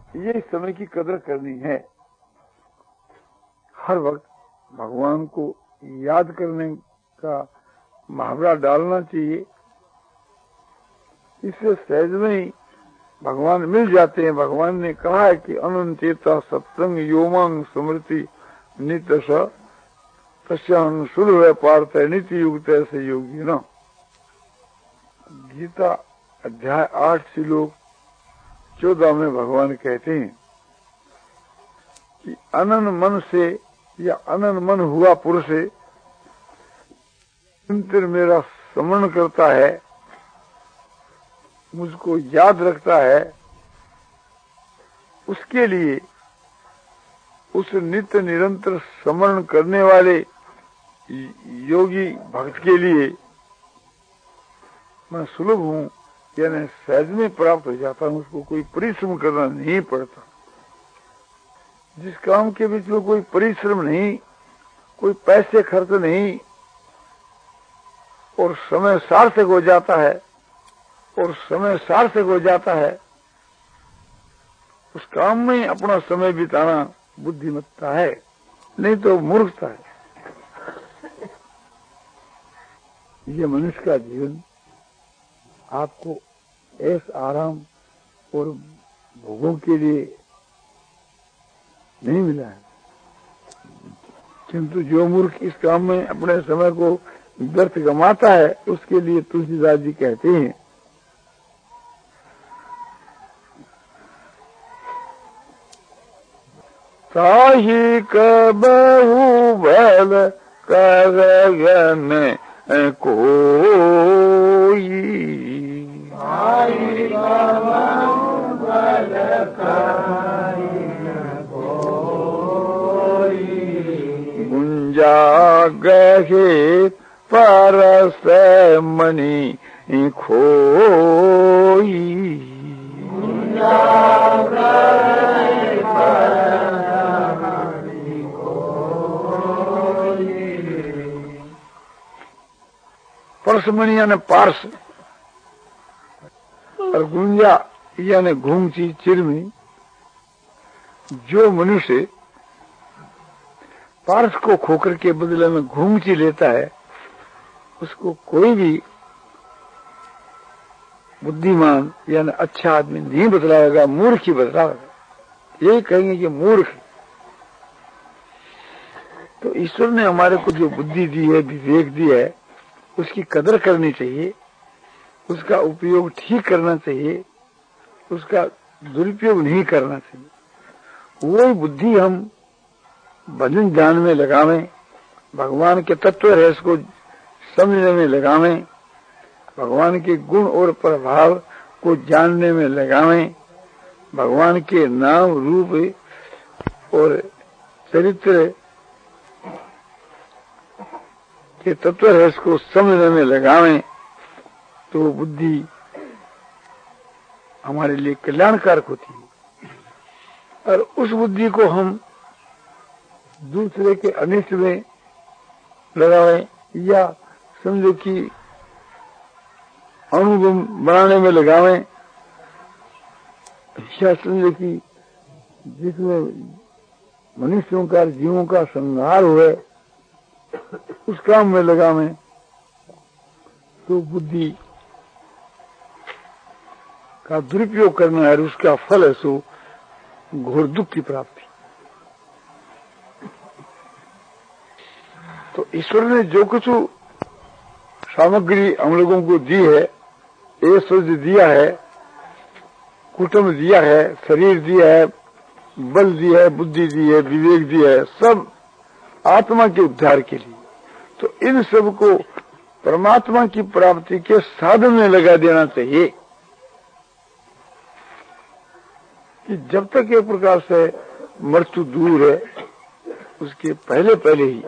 ये समय की कदर करनी है। हर वक्त भगवान को याद करने का मुहावरा डालना चाहिए। इससे सहज में ही भगवान मिल जाते हैं। भगवान ने कहा है कि अनंत चेता सत्संग योमांग स्मृति नित्य तस्यान सुलभ पार्थ नित्य युक्त ऐसे योगी न। गीता अध्याय 8 श्लोक 14 में भगवान कहते हैं कि अनन मन से या अनन मन हुआ पुरुष निरंतर मेरा स्मरण करता है, मुझको याद रखता है, उसके लिए, उस नित्य निरंतर स्मरण करने वाले योगी भक्त के लिए मैं सुलभ हूँ, यानी सहज में प्राप्त हो जाता हूँ। उसको कोई परिश्रम करना नहीं पड़ता। जिस काम के बीच में कोई परिश्रम नहीं, कोई पैसे खर्च नहीं और समय सार्थक हो जाता है, उस काम में अपना समय बिताना बुद्धिमत्ता है, नहीं तो मूर्खता है। ये मनुष्य का जीवन आपको ऐश आराम और भोगों के लिए नहीं मिला है, किंतु जो मूर्ख इस काम में अपने समय को व्यर्थ गंवाता है, उसके लिए तुलसीदास जी कहते हैं ताहि कबहु बल करगन कोई, ताहि कबहु बल करगन कोई, गुंजा गहे परस मणि खोई, गुंजा गहे परस मणि खोई। परसमणि यानी पार्स और गुंजा यानी घूमची चिरमी। जो मनुष्य पार्स को खोकर के बदले में घूमची लेता है, उसको कोई भी बुद्धिमान यानी अच्छा आदमी नहीं बतलाएगा, मूर्ख ही बतलाएगा। यही कहेंगे कि मूर्ख। तो ईश्वर ने हमारे को जो बुद्धि दी है, विवेक दी है, उसकी कदर करनी चाहिए, उसका उपयोग ठीक करना चाहिए, उसका दुरुपयोग नहीं करना चाहिए। वही बुद्धि हम भजन ध्यान में लगावें, भगवान के तत्व रहस्य को समझने में लगावें, भगवान के गुण और प्रभाव को जानने में लगावें, भगवान के नाम रूप और चरित्र के तत्व रहस्य को समझने में लगावें, तो बुद्धि हमारे लिए कल्याणकारक होती है। और उस बुद्धि को हम दूसरे के अनिष्ट में लगावें या समझो कि अणुबम बनाने में लगावें, या समझो कि जिसमें मनुष्यों का जीवों का संहार हुए उस काम में लगावें, तो बुद्धि का दुरुपयोग करना है और उसका फल है सो घोर दुख की प्राप्ति। तो ईश्वर ने जो कुछ सामग्री हम लोगों को दी है, ऐश्वर्य दिया है, कुटुंब दिया है, शरीर दिया है, बल दिया है, बुद्धि दी है, विवेक दिया है, सब आत्मा के उद्धार के लिए। तो इन सब को परमात्मा की प्राप्ति के साधन में लगा देना चाहिए कि जब तक एक प्रकार से मृत्यु दूर है, उसके पहले पहले ही,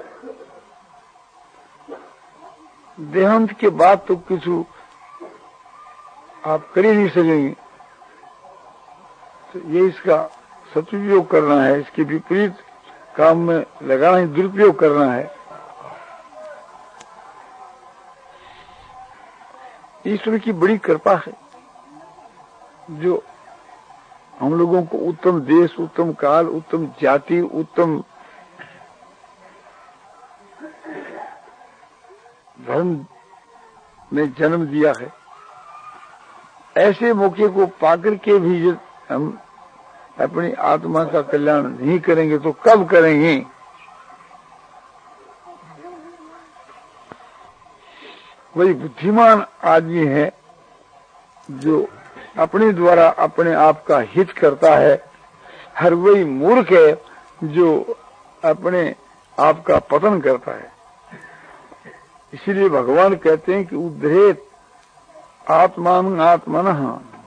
देहांत के बाद तो कुछ आप कर ही नहीं सकेंगे। तो ये इसका सदुपयोग करना है, इसके विपरीत काम में लगाना ही दुरुपयोग करना है। ईश्वर की बड़ी कृपा है जो हम लोगों को उत्तम देश, उत्तम काल, उत्तम जाति, उत्तम धर्म में जन्म दिया है। ऐसे मौके को पाकर के भी जब हम अपनी आत्मा का कल्याण नहीं करेंगे तो कब करेंगे? वही बुद्धिमान आदमी है जो अपने द्वारा अपने आप का हित करता है, हर वही मूर्ख है जो अपने आप का पतन करता है। इसीलिए भगवान कहते हैं कि उद्धरेत आत्मान आत्मनः,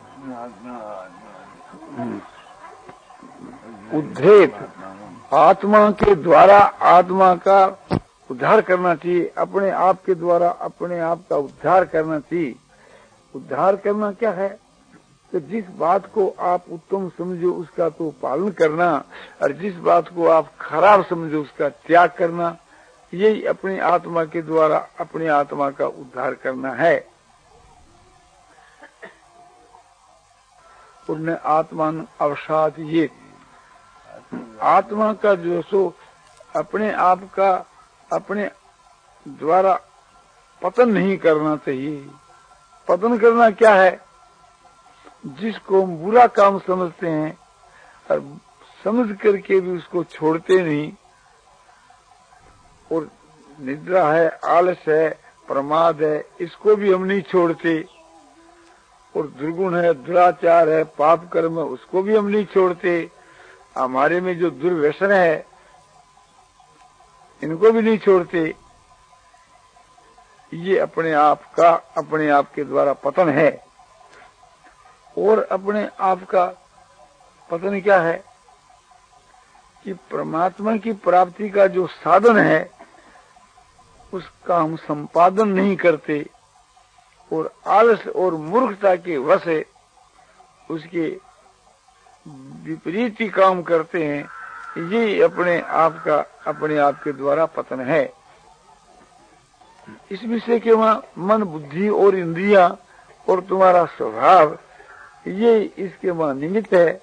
उद्धरेत आत्मा के द्वारा आत्मा का उद्धार करना चाहिए, अपने आप के द्वारा अपने आप का उद्धार करना चाहिए। उद्धार करना क्या है? तो जिस बात को आप उत्तम समझो उसका तो पालन करना, और जिस बात को आप खराब समझो उसका त्याग करना, यही अपनी आत्मा के द्वारा अपनी आत्मा का उद्धार करना है। उन्हें आत्मान अवसाद, ये आत्मा का जो सो अपने आप का अपने द्वारा पतन नहीं करना चाहिए। पतन करना क्या है? जिसको हम बुरा काम समझते हैं और समझ करके भी उसको छोड़ते नहीं, और निद्रा है, आलस है, प्रमाद है, इसको भी हम नहीं छोड़ते, और दुर्गुण है, दुराचार है, पाप कर्म है, उसको भी हम नहीं छोड़ते। हमारे में जो दुर्व्यसन है इनको भी नहीं छोड़ते। ये अपने आप का अपने आप के द्वारा पतन है। और अपने आप का पतन क्या है कि परमात्मा की प्राप्ति का जो साधन है उसका हम संपादन नहीं करते, और आलस और मूर्खता के वश उसके विपरीत काम करते हैं। ये अपने आप का अपने आप के द्वारा पतन है। इस विषय के वहां मन, बुद्धि और इंद्रियां और तुम्हारा स्वभाव, ये इसके वहां निमित्त है।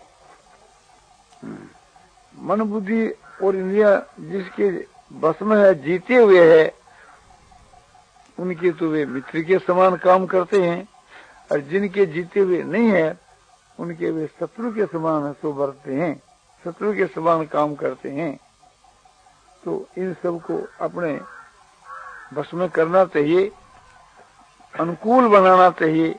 मन, बुद्धि और इंद्रियां जिसके बस में है, जीते हुए है, उनके तो वे मित्र के समान काम करते हैं, और जिनके जीते हुए नहीं है उनके वे शत्रु के समान सो बरतते हैं, शत्रु के समान काम करते हैं। तो इन सब को अपने बस में करना चाहिए, अनुकूल बनाना चाहिए,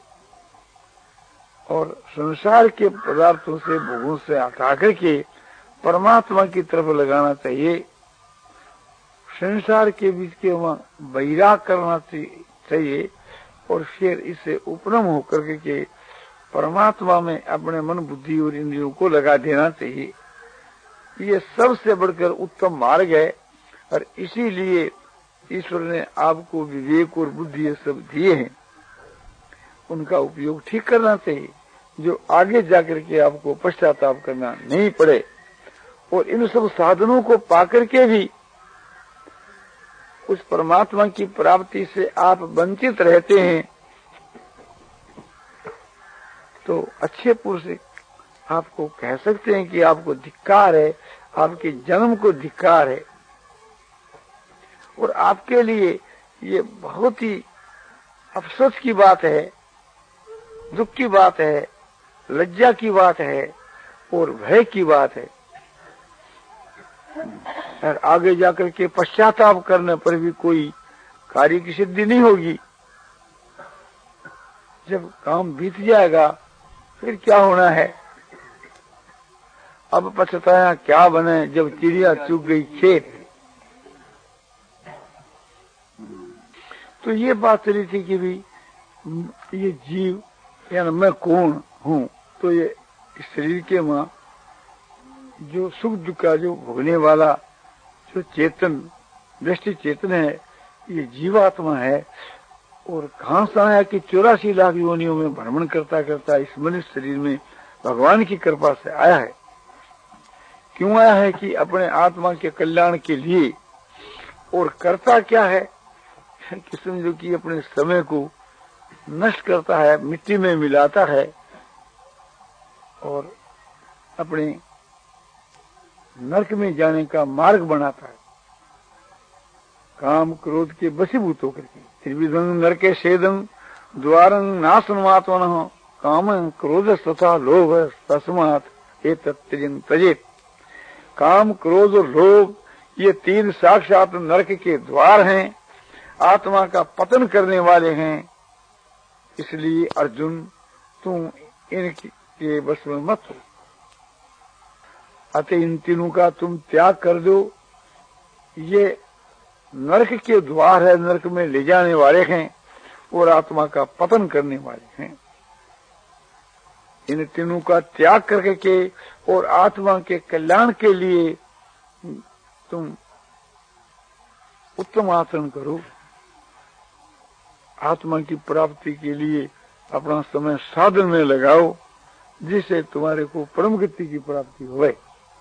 और संसार के पदार्थों से, भोगों से हटा करके परमात्मा की तरफ लगाना चाहिए। संसार के बीच के वहां वैराग करना चाहिए, और फिर इससे उपरम होकर के परमात्मा में अपने मन, बुद्धि और इंद्रियों को लगा देना चाहिए। ये सबसे बढ़कर उत्तम मार्ग है, और इसीलिए ईश्वर ने आपको विवेक और बुद्धि ये सब दिए हैं। उनका उपयोग ठीक करना चाहिए, जो आगे जाकर के आपको पश्चाताप करना नहीं पड़े। और इन सब साधनों को पाकर के भी उस परमात्मा की प्राप्ति से आप वंचित रहते हैं, तो अच्छे पुरुष आपको कह सकते हैं कि आपको धिक्कार है, आपके जन्म को धिक्कार है। और आपके लिए ये बहुत ही अफसोस की बात है, दुख की बात है, लज्जा की बात है, और भय की बात है। और आगे जाकर के पश्चाताप करने पर भी कोई कार्य की सिद्धि नहीं होगी। जब काम बीत जाएगा फिर क्या होना है? अब पछताया क्या बने जब चिड़िया चुग गई खेत। तो ये बात चली थी कि भी ये जीव यानी मैं कौन हूँ, तो ये शरीर के मां जो सुख दुख का जो भोगने वाला जो चेतन, दृष्टि चेतन है, ये जीवात्मा है। और कहां से आया कि 84 लाख योनियों में भ्रमण करता करता इस मनुष्य शरीर में भगवान की कृपा से आया है। क्यों आया है? कि अपने आत्मा के कल्याण के लिए। और करता क्या है कि समझो कि अपने समय को नष्ट करता है, मिट्टी में मिलाता है, और अपने नरक में जाने का मार्ग बनाता है, काम क्रोध के वशीभूत होकर के। त्रिविधं नरके छेदं द्वारं नाशनमात्मनः काम क्रोध तथा लोभ तस्मात् एतत्त्रियं त्यजेत्। काम क्रोध और लोभ ये तीन साक्षात नरक के द्वार हैं, आत्मा का पतन करने वाले हैं। इसलिए अर्जुन तुम इनके वश में मत हो, अतः इन तीनों का तुम त्याग कर दो। ये नरक के द्वार है, नरक में ले जाने वाले हैं और आत्मा का पतन करने वाले हैं। इन तीनों का त्याग करके और आत्मा के कल्याण के लिए तुम उत्तम आचरण करो। आत्मा की प्राप्ति के लिए अपना समय साधन में लगाओ, जिससे तुम्हारे को परम गति की प्राप्ति होए।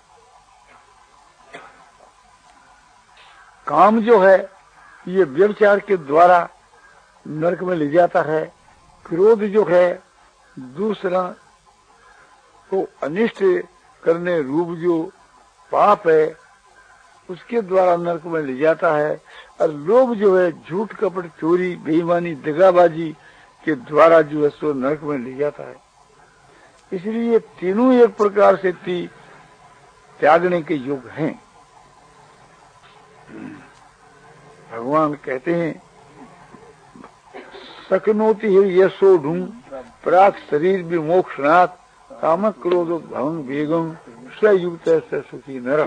काम जो है ये व्यभिचार के द्वारा नरक में ले जाता है। क्रोध जो है दूसरा को अनिष्ट करने रूप जो पाप है उसके द्वारा नरक में ले जाता है। और लोभ जो है झूठ कपट चोरी बेईमानी दगाबाजी के द्वारा जो है सो नरक में ले जाता है। इसलिए तीनों एक प्रकार से त्यागने के योग हैं। भगवान कहते हैं सकनोति ही यशो ढूं प्राक शरीर विमोक्षणात् काम क्रोध भंग वेगम स्वयुक्त से सुखी नर।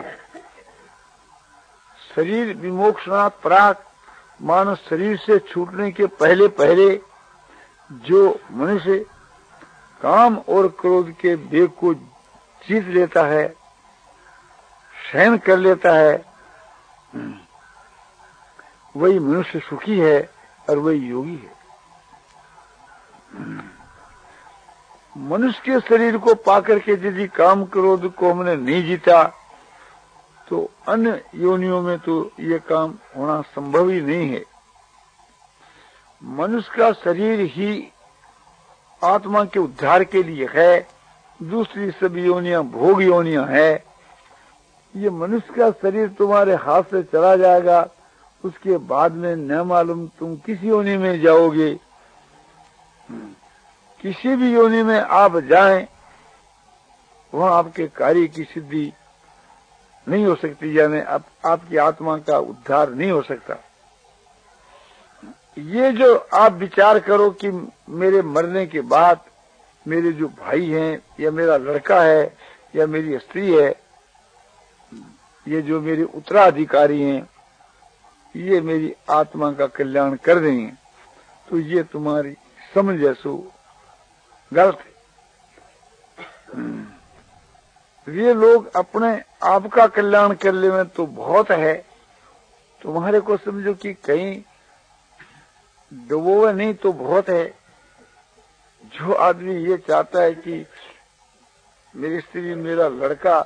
शरीर विमोक्षणात् प्राक मानव शरीर से छूटने के पहले पहले जो मनुष्य काम और क्रोध के वेग को जीत लेता है, सहन कर लेता है, वही मनुष्य सुखी है और वही योगी है। मनुष्य के शरीर को पाकर के यदि काम क्रोध को हमने नहीं जीता तो अन्य योनियों में तो ये काम होना संभव ही नहीं है। मनुष्य का शरीर ही आत्मा के उद्धार के लिए है, दूसरी सभी योनियां भोग योनियां है। ये मनुष्य का शरीर तुम्हारे हाथ से चला जाएगा, उसके बाद में न मालूम तुम किस योनि में जाओगे। किसी भी योनि में आप जाएं, वहां आपके कार्य की सिद्धि नहीं हो सकती, यानी आपकी आत्मा का उद्धार नहीं हो सकता। ये जो आप विचार करो कि मेरे मरने के बाद मेरे जो भाई हैं या मेरा लड़का है या मेरी स्त्री है, ये जो मेरे उत्तराधिकारी हैं, ये मेरी आत्मा का कल्याण कर देंगे, तो ये तुम्हारी समझ जैसो गलत है। ये लोग अपने आप का कल्याण कर ले में तो बहुत है, तुम्हारे को समझो कि कहीं डुबोवे नहीं तो बहुत है। जो आदमी ये चाहता है कि मेरी स्त्री मेरा लड़का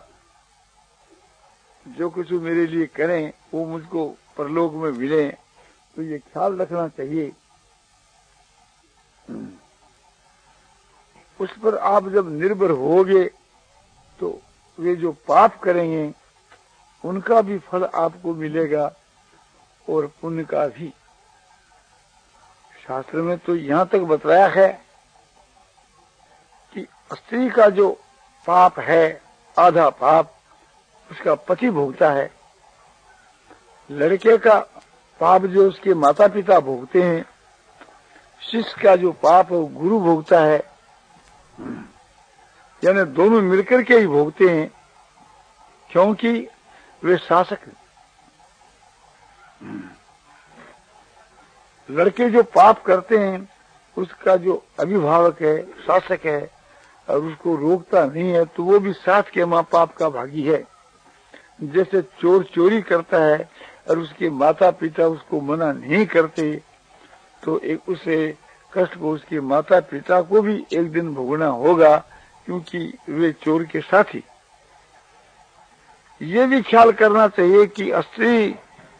जो कुछ मेरे लिए करें वो मुझको परलोक में मिले, तो ये ख्याल रखना चाहिए। उस पर आप जब निर्भर होगे तो वे जो पाप करेंगे उनका भी फल आपको मिलेगा और पुण्य का भी। शास्त्र में तो यहाँ तक बताया है कि स्त्री का जो पाप है आधा पाप उसका पति भोगता है, लड़के का पाप जो उसके माता पिता भोगते हैं, शिष्य का जो पाप है वो गुरु भोगता है, यानी दोनों मिलकर के ही भोगते हैं, क्योंकि वे शासक हैं। लड़के जो पाप करते हैं उसका जो अभिभावक है शासक है और उसको रोकता नहीं है, तो वो भी साथ के माँ बाप का भागी है। जैसे चोर चोरी करता है और उसके माता पिता उसको मना नहीं करते, तो एक उसे कष्ट को उसके माता पिता को भी एक दिन भोगना होगा, क्योंकि वे चोर के साथी। ये भी ख्याल करना चाहिए कि स्त्री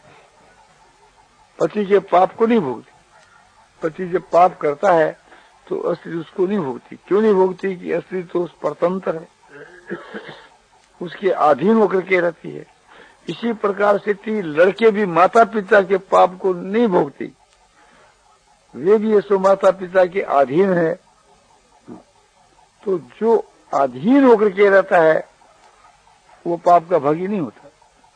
पति के पाप को नहीं भोगती। पति जब पाप करता है तो स्त्री उसको नहीं भोगती। क्यों नहीं भोगती? कि स्त्री तो उस परतंत्र है, उसके अधीन होकर के रहती है। इसी प्रकार से लड़के भी माता पिता के पाप को नहीं भोगते, वे भी ऐसो माता पिता के अधीन है। तो जो अधीन होकर के रहता है वो पाप का भागी नहीं होता।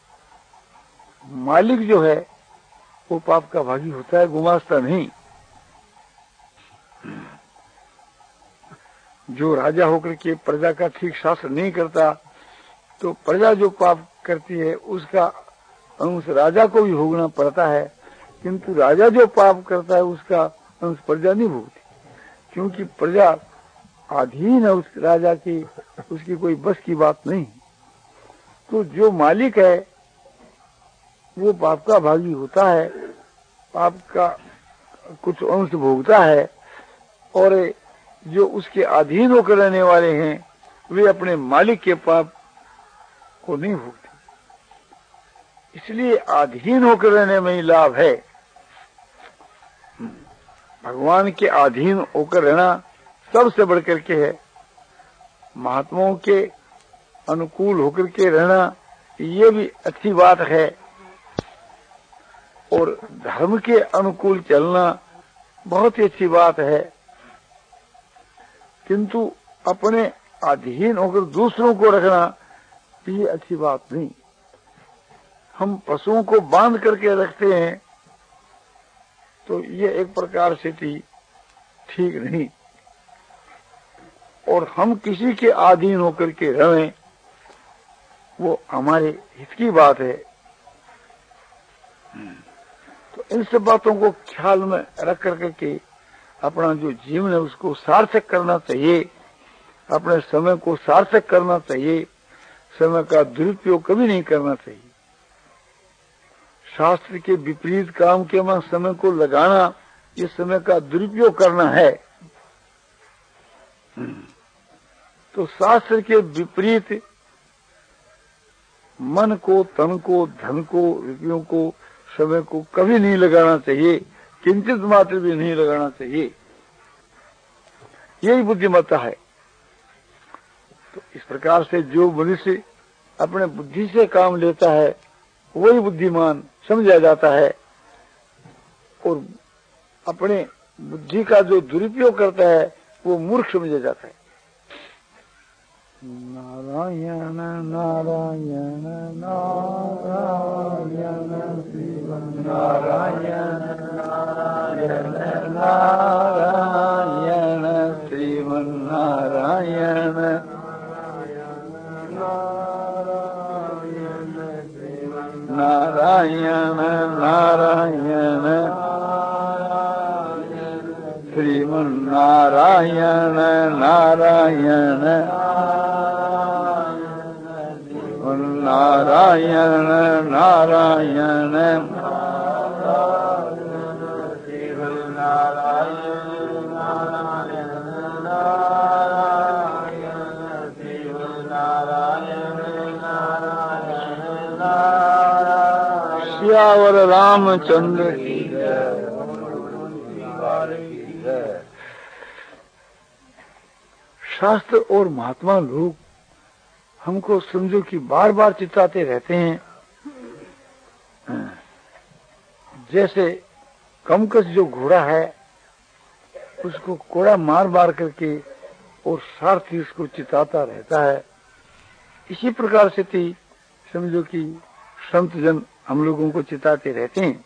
मालिक जो है वो पाप का भागी होता है, गुमास्ता नहीं। जो राजा होकर के प्रजा का ठीक शासन नहीं करता तो प्रजा जो पाप करती है उसका अंश राजा को भी भोगना पड़ता है, किंतु राजा जो पाप करता है उसका अंश प्रजा नहीं भोगती, क्योंकि प्रजा अधीन है उस राजा की, उसकी कोई बस की बात नहीं। तो जो मालिक है वो पाप का भागी होता है, पाप का कुछ अंश भोगता है, और जो उसके अधीन होकर रहने वाले हैं वे अपने मालिक के पाप को नहीं भोगते। इसलिए अधीन होकर रहने में ही लाभ है। भगवान के अधीन होकर रहना सबसे बढ़कर के है। महात्माओं के अनुकूल होकर के रहना ये भी अच्छी बात है, और धर्म के अनुकूल चलना बहुत ही अच्छी बात है, किंतु अपने अधीन होकर दूसरों को रखना ये अच्छी बात नहीं। हम पशुओं को बांध करके रखते हैं तो ये एक प्रकार से ठीक नहीं, और हम किसी के अधीन होकर के रहें वो हमारे हित की बात है। तो इन सब बातों को ख्याल में रख करके अपना जो जीवन है उसको सार्थक करना चाहिए, अपने समय को सार्थक करना चाहिए, समय का दुरुपयोग कभी नहीं करना चाहिए। शास्त्र के विपरीत काम के में समय को लगाना ये समय का दुरुपयोग करना है। तो शास्त्र के विपरीत मन को, तन को, धन को, रुपयों को, समय को कभी नहीं लगाना चाहिए, किंचित मात्र भी नहीं लगाना चाहिए। यही बुद्धिमत्ता है। तो इस प्रकार से जो मनुष्य अपने बुद्धि से काम लेता है वही बुद्धिमान समझा जाता है, और अपने बुद्धि का जो दुरुपयोग करता है वो मूर्ख समझा जाता है। नारायण नारायण नारायण श्रीमन्नारायण नारायण नारायण श्रीमन्नारायण नारायण नारायण श्रीमन्नारायण नारायण नारायण नारायण सियावर रामचंद्र की जय। शास्त्र और महात्मा लोग हमको समझो कि बार बार चिताते रहते हैं। जैसे कमकस जो घोड़ा है उसको कोड़ा मार मार करके और सारथी उसको चिताता रहता है, इसी प्रकार से समझो कि संत जन हम लोगों को चिताते रहते हैं।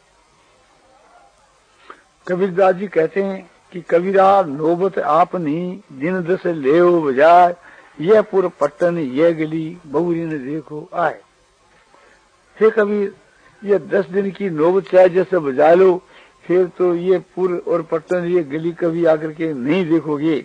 कबीरदास जी कहते हैं कि कबीरा नौबत आपनी दिन दस लेओ बजाय, यह पुर पट्टन यह गली बहुरी न देखो आए। हे कबीर, ये 10 दिन की नौबत चाहे जैसे बजा लो, फिर तो ये पुर और पट्टन ये गली कभी आकर के नहीं देखोगे।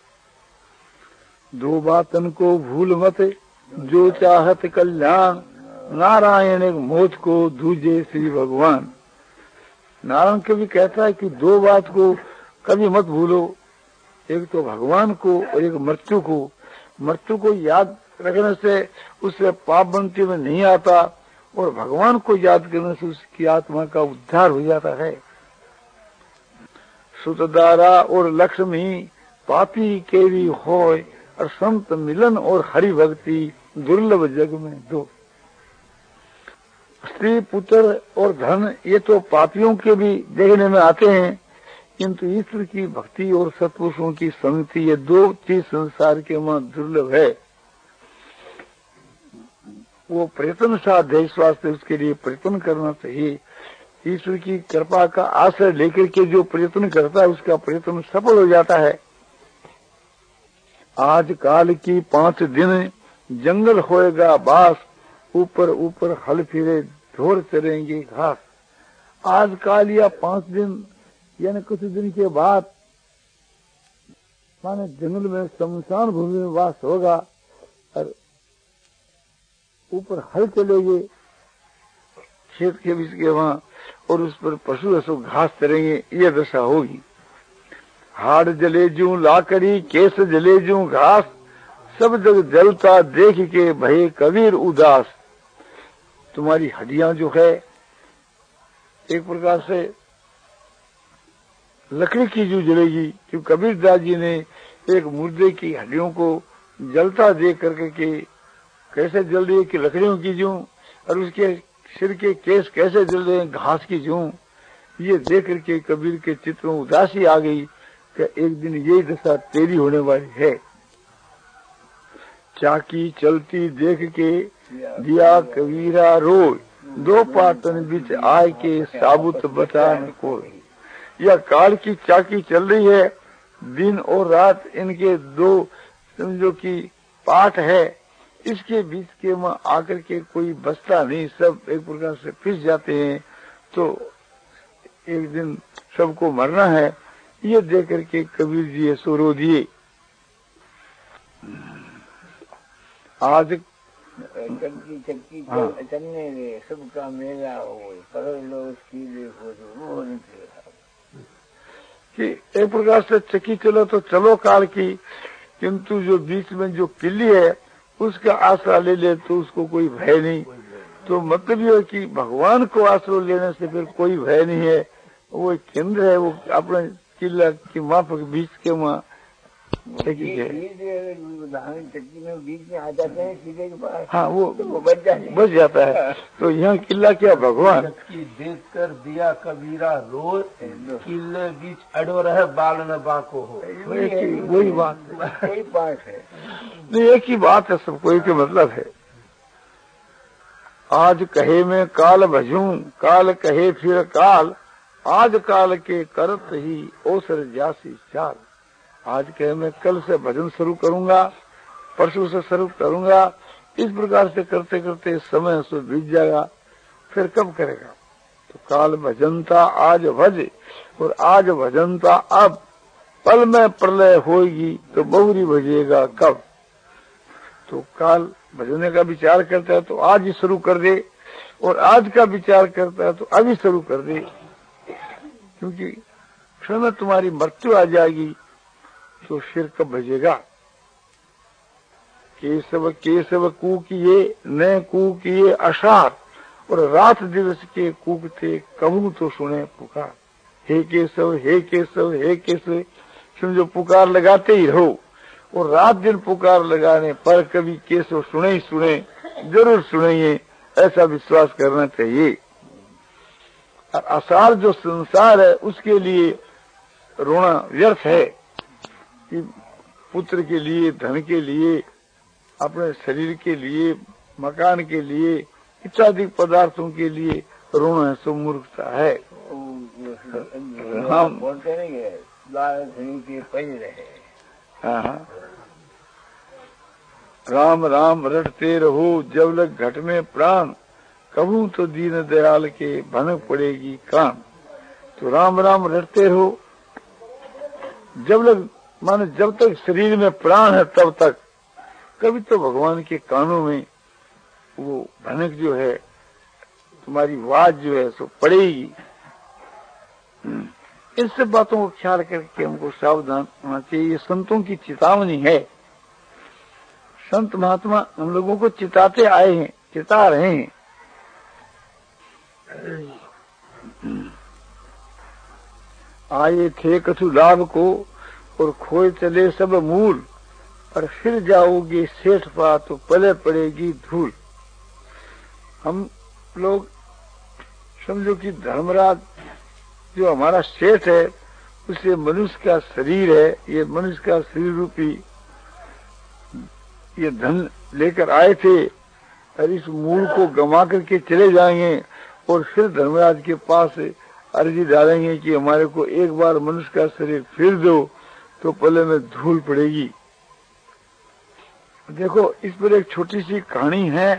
दो बातन को भूल मत जो चाहत कल्याण, नारायण एक मौत को दूजे श्री भगवान। नारायण कभी कहता है कि 2 बात को कभी मत भूलो, एक तो भगवान को और एक मृत्यु को। मृत्यु को याद रखने से उससे पाप बनती में नहीं आता, और भगवान को याद करने से उसकी आत्मा का उद्धार हो जाता है। सुतदारा और लक्ष्मी पापी के भी होय, और संत मिलन और हरि भक्ति दुर्लभ जग में दो। स्त्री पुत्र और धन ये तो पापियों के भी देखने में आते हैं, किंतु ईश्वर की भक्ति और सत्पुरुषों की संगति ये दो चीज संसार के वहां दुर्लभ है। वो प्रयत्न साध है, इस वास्ते उसके लिए प्रयत्न करना चाहिए। ईश्वर की कृपा का आश्रय लेकर के जो प्रयत्न करता है उसका प्रयत्न सफल हो जाता है। आज काल की 5 दिन जंगल होएगा बास, ऊपर ऊपर हल फिरे ढोर चरेंगे घास। आज काल या 5 दिन यानी कुछ दिन के बाद माने जंगल में शमशान भूमि में वास होगा और ऊपर हल चलेंगे खेत के बीच के वहां, और उस पर पशु असु घास चरेंगे, ये दशा होगी। हाड़ जले जू लाकड़ी, केस जले जू घास, सब जग जलता देख के भये कबीर उदास। तुम्हारी हड्डियां जो है एक प्रकार से लकड़ी की जो जलेगी, कि कबीरदास जी ने एक मुर्दे की हड्डियों को जलता देख करके के कैसे जल रही है कि लकड़ियों की जूं, और उसके सिर के केस कैसे जल रहे हैं घास की जूं, ये देख करके कबीर के चित्त में उदासी आ गई कि एक दिन यही दशा तेरी होने वाली है। चाकी चलती देख के दिया कबीरा रोय, 2 पाटन बीच आय के साबुत बता न कोई। यह काल की चाकी चल रही है, दिन और रात इनके 2 समझो कि पाठ है, इसके बीच के में आकर के कोई बचता नहीं, सब एक प्रकार से फिस जाते हैं। तो एक दिन सबको मरना है, ये देख करके कबीर जी सो रो दिए। आज चक्की चलने में सबका मेला हो, पर लोग कि एक प्रकार से चक्की चलो तो चलो काल की, किंतु जो बीच में जो किल्ली है उसका आसरा ले ले तो उसको कोई भय नहीं। तो मतलब ये कि भगवान को आश्रय लेने से फिर कोई भय नहीं है। वो केंद्र है, वो अपने किला की माफक बीच के वहाँ चक्की है। चक्की में बीच में आ जाते हैं किले के पास, हाँ वो बच जाता है। तो यहाँ किला क्या भगवान देख कर दिया कबीरा रोज, किले बीच अड़ो रहे बाल न बाको हो। वही बात वही बात है। नहीं, एक ही बात है, सबको एक ही मतलब है। आज कहे मैं काल भजूं, काल कहे फिर काल, आज काल के करत ही ओसर जासी चाल। आज कहे मैं कल से भजन शुरू करूंगा, परसों से शुरू करूंगा, इस प्रकार से करते करते समय से बीत जाएगा, फिर कब करेगा। तो काल भजनता आज भज, और आज भजनता अब, पल में प्रलय होगी तो बहुरी भजेगा कब। तो काल भजने का विचार करता है तो आज ही शुरू कर दे, और आज का विचार करता है तो अभी शुरू कर दे, क्योंकि क्षण में तुम्हारी मृत्यु आ जाएगी तो सिर कब भजेगा। केशव केशव कूकिए न कूकिए अषाढ़, और रात दिवस के कूकते कबू तो सुने पुकार। हे केशव हे केशव हे केशव, समझो पुकार लगाते ही रहो, और रात दिन पुकार लगाने पर कभी केशव सुने ही सुने, जरूर सुनेंगे, ऐसा विश्वास करना चाहिए। और आसार जो संसार है उसके लिए रोना व्यर्थ है, कि पुत्र के लिए, धन के लिए, अपने शरीर के लिए, मकान के लिए, इत्यादि पदार्थों के लिए रोना सो मूर्खता है। हम बोलते नहीं है के पहले रहे। हाँ, राम राम रटते रहो जब लग घट में प्राण, कबू तो दीन दयाल के भनक पड़ेगी कान। तो राम राम रटते रहो जब लग, माने जब तक शरीर में प्राण है तब तक, कभी तो भगवान के कानों में वो भनक जो है, तुम्हारी आवाज जो है सो पड़ेगी। इन सब बातों को ख्याल करके हमको सावधान होना चाहिए। ये संतों की चेतावनी है। संत महात्मा हम लोगों को चिताते आए हैं, चिता रहे हैं। आए थे कछु लाभ को, और खोए चले सब मूल, और फिर जाओगे सेठ पा तो पले पड़ेगी धूल। हम लोग समझो कि धर्मराज जो हमारा सेठ है, उसे मनुष्य का शरीर है, ये मनुष्य का शरीर रूपी ये धन लेकर आए थे और इस मूल को गंवा करके चले जाएंगे और फिर धर्मराज के पास अर्जी डालेंगे कि हमारे को एक बार मनुष्य का शरीर फिर दो, तो पले में धूल पड़ेगी। देखो, इस पर एक छोटी सी कहानी है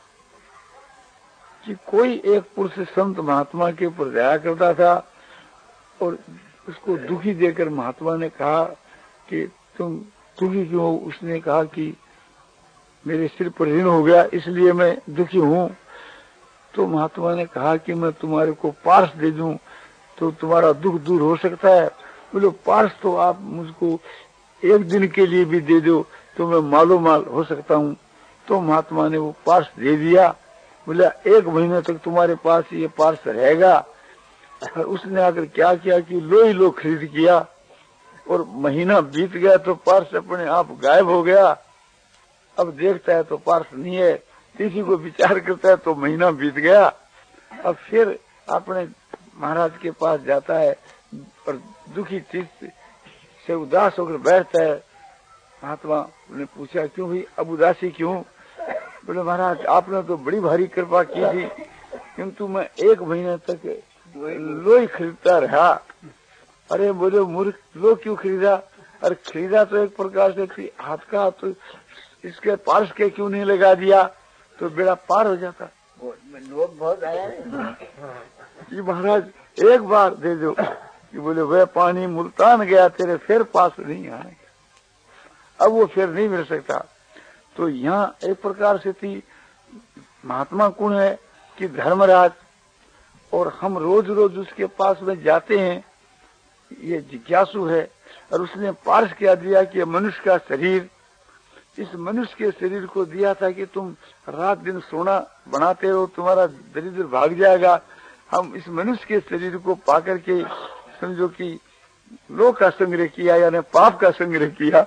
कि कोई एक पुरुष संत महात्मा के ऊपर दया करता था और उसको दुखी देकर महात्मा ने कहा कि तुम दुखी क्यों हो? उसने कहा कि मेरे सिर पर ऋण हो गया इसलिए मैं दुखी हूँ। तो महात्मा ने कहा कि मैं तुम्हारे को पार्स दे दूं तो तुम्हारा दुख दूर हो सकता है। बोलो, पार्स तो आप मुझको एक दिन के लिए भी दे दो तो मैं मालो माल हो सकता हूँ। तो महात्मा ने वो पार्स दे दिया। बोला, 1 महीने तक तुम्हारे पास ये पार्स रहेगा। और उसने आकर क्या किया कि लो ही लो खरीद किया और महीना बीत गया तो पार्स अपने आप गायब हो गया। अब देखता है तो पार्स नहीं है, किसी को विचार करता है तो महीना बीत गया। अब फिर अपने महाराज के पास जाता है और दुखी चित्त से उदास होकर बैठता है। महात्मा ने पूछा, क्यों भाई अब उदासी क्यों? बोले, महाराज आपने तो बड़ी भारी कृपा की थी, किंतु मैं 1 महीने तक लोही खरीदता रहा। अरे बोले, मूर्ख, लो क्यों खरीदा? अरे खरीदा तो एक प्रकार से हाथ का, तो इसके पार्स के क्यों नहीं लगा दिया तो बेड़ा पार हो जाता। लोग बहुत आया कि महाराज एक बार दे दो। कि बोले, वह पानी मुल्तान गया तेरे फिर पास नहीं आएगा, अब वो फिर नहीं मिल सकता। तो यहाँ एक प्रकार से थी महात्मा कौन है कि धर्मराज, और हम रोज रोज उसके पास में जाते हैं, ये जिज्ञासु है। और उसने पार्स क्या दिया कि मनुष्य का शरीर, इस मनुष्य के शरीर को दिया था कि तुम रात दिन सोना बनाते हो, तुम्हारा दरिद्र भाग जाएगा। हम इस मनुष्य के शरीर को पाकर के समझो कि लोक का संग्रह किया, यानी पाप का संग्रह किया,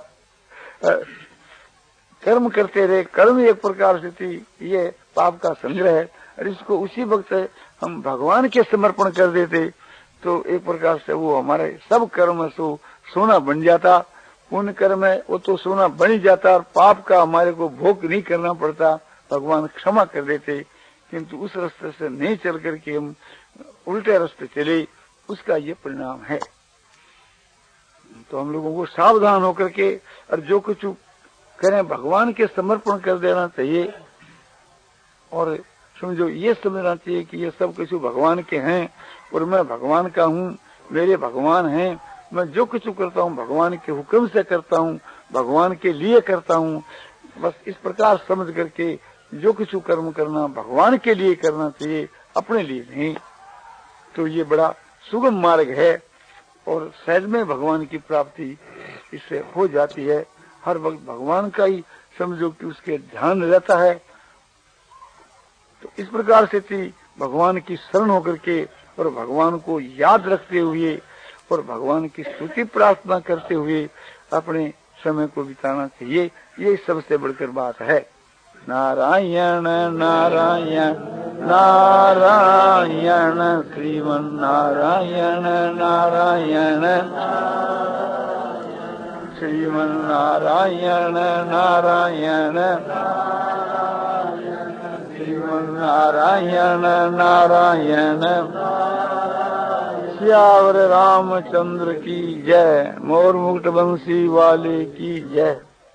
कर्म करते रहे। कर्म एक प्रकार से थी ये पाप का संग्रह है। और इसको उसी वक्त हम भगवान के समर्पण कर देते तो एक प्रकार से वो हमारे सब कर्म सो सोना बन जाता। पुण्य कर्म है वो तो सोना बन ही जाता और पाप का हमारे को भोग नहीं करना पड़ता, भगवान क्षमा कर देते। किंतु उस रास्ते से नहीं चल करके हम उल्टे रास्ते चले, उसका ये परिणाम है। तो हम लोगों को सावधान होकर के और जो कुछ करें भगवान के समर्पण कर देना चाहिए। और समझो ये समझना चाहिए कि ये सब कुछ भगवान के हैं और मैं भगवान का हूँ, मेरे भगवान हैं। मैं जो कुछ करता हूँ भगवान के हुक्म से करता हूँ, भगवान के लिए करता हूँ। बस इस प्रकार समझ करके जो कुछ कर्म करना भगवान के लिए करना चाहिए, अपने लिए नहीं। तो ये बड़ा सुगम मार्ग है और सहज में भगवान की प्राप्ति इससे हो जाती है। हर वक्त भगवान का ही समझो कि उसके ध्यान रहता है। तो इस प्रकार से थी भगवान की शरण होकर के और भगवान को याद रखते हुए और भगवान की स्तुति प्रार्थना करते हुए अपने समय को बिताना चाहिए। ये सबसे बढ़कर बात है। नारायण नारायण नारायण श्रीमन नारायण नारायण श्रीमन नारायण नारायण श्रीमन नारायण नारायण। श्यावर रामचंद्र की जय, मोर मुकुट बंसी वाले की जय।